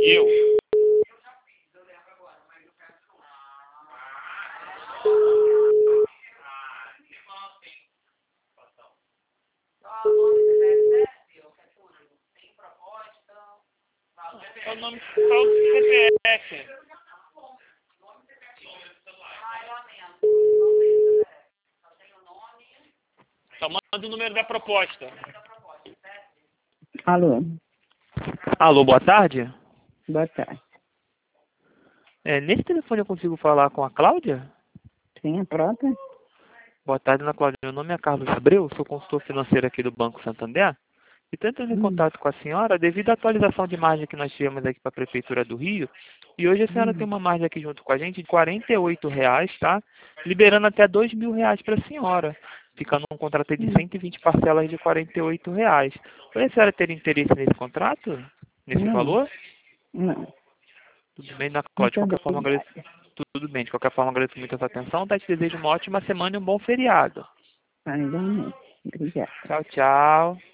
Eu. É o nome fiscal do CPF. Então manda o número da proposta. Alô, Alô, boa tarde. boa tarde. Nesse telefone eu consigo falar com a Cláudia? Sim, a própria? Boa tarde, Ana Cláudia. Meu nome é Carlos Abreu, sou consultor financeiro aqui do Banco Santander. E estou entrando em contato com a senhora devido à atualização de margem que nós tivemos aqui para a Prefeitura do Rio. E hoje a senhora tem uma margem aqui junto com a gente de R$ 48, tá? Liberando até R$ 2.000 para a senhora. Ficando um contrato aí de 120 parcelas de R$ 48. Oi, a senhora teria interesse nesse contrato? Nesse Não, valor? não. Tudo bem, Ana Cláudia. De Muito qualquer forma, obrigada. agradeço. Tudo bem. De qualquer forma, agradeço muito a sua atenção. Tá? Te desejo uma ótima semana e um bom feriado. Tá, igualmente. Obrigada. Tchau, tchau.